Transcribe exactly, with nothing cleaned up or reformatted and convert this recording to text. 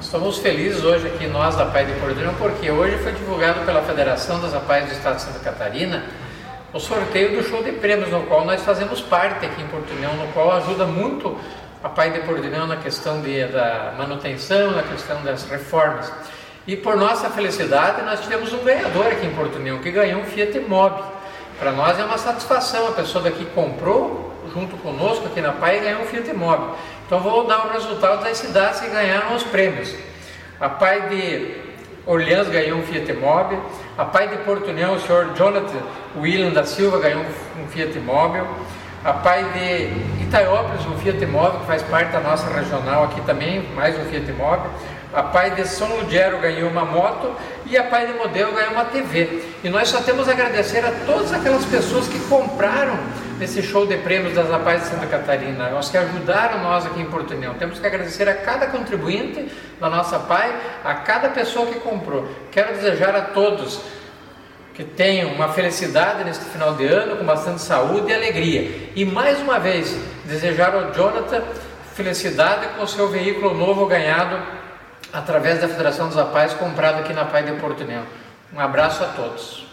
Estamos felizes hoje aqui, nós da APAE de Portunhão, porque hoje foi divulgado pela Federação das APAES do Estado de Santa Catarina o sorteio do show de prêmios, no qual nós fazemos parte aqui em Portunhão, no qual ajuda muito a APAE de Portunhão na questão de, da manutenção, na questão das reformas. E por nossa felicidade, nós tivemos um ganhador aqui em Portunhão, que ganhou um Fiat Mobi. Para nós é uma satisfação, a pessoa daqui comprou junto conosco aqui na APAE e ganhou um Fiat Mobi. Então vou dar o resultado das cidades que ganharam os prêmios. A APAE de Orleans ganhou um Fiat Mobi, a APAE de Portunhão, o senhor Jonathan William da Silva ganhou um Fiat Mobi, a APAE de Itaiópolis um Fiat Mobi, que faz parte da nossa regional aqui também, mais um Fiat Mobi. A APAE de São Lugero ganhou uma moto e a APAE de Modelo ganhou uma T V. E nós só temos a agradecer a todas aquelas pessoas que compraram esse show de prêmios das APAES de Santa Catarina, os que ajudaram nós aqui em Portunhão. Temos que agradecer a cada contribuinte da nossa APAE, a cada pessoa que comprou. Quero desejar a todos que tenham uma felicidade neste final de ano, com bastante saúde e alegria. E mais uma vez, desejar ao Jonathan felicidade com o seu veículo novo ganhado através da Federação dos APAES, comprado aqui na APAE de Portunhão. Um abraço a todos.